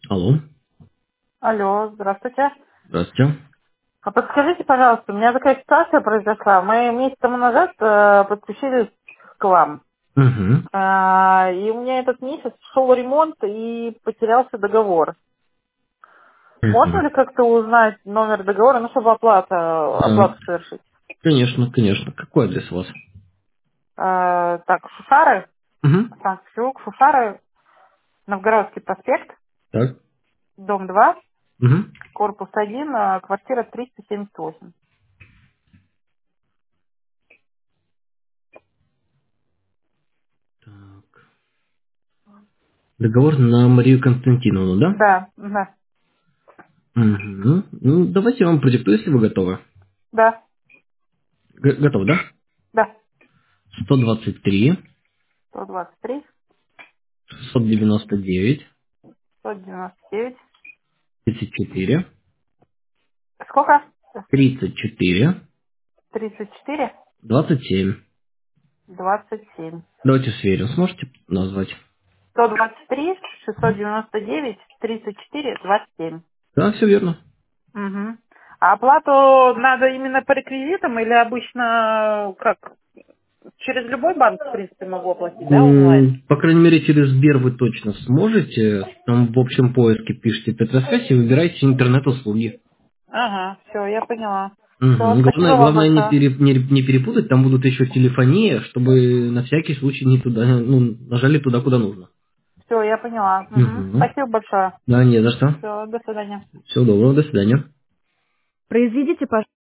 Алло, Алло, здравствуйте. здравствуйте. А подскажите, пожалуйста, у меня такая ситуация произошла. Мы месяц тому назад подключились к вам. Угу. И у меня этот месяц шел ремонт и потерялся договор. Можно Угу. ли как-то узнать номер договора, ну, чтобы Так, оплату совершить? конечно, конечно. Какой адрес у вас? Так, Шушары, Угу. Санкт-Петербург, Шушары, Новгородский проспект, Так. дом 2, Угу. корпус 1, квартира 378. Так. Договор на Марию Константиновну, да? Да, да, Угу. Ну, давайте я вам продиктую, если вы готовы. да, Готовы, да? да. 123, 123, 699, 199. 34, Сколько? 34, 34, 27. 27. Давайте сверим. Сможете назвать? 123, 699, 34, 27. Да, все верно. Угу. А оплату надо именно по реквизитам или обычно как? Через любой банк, в принципе, могу оплатить, да, онлайн? По крайней мере, через Сбер вы точно сможете. Там в общем поиске пишите Петросвязь и выбирайте интернет-услуги. Ага, все, я поняла. Все, Мгм. спасибо вам Главное большое. не перепутать, там будут еще телефония, чтобы на всякий случай не туда, ну, нажали туда, куда нужно. Все, я поняла. Угу. Мгм. Спасибо большое. Да, не за что. Все, до свидания. Всего доброго, до свидания. Произведите, пожалуйста.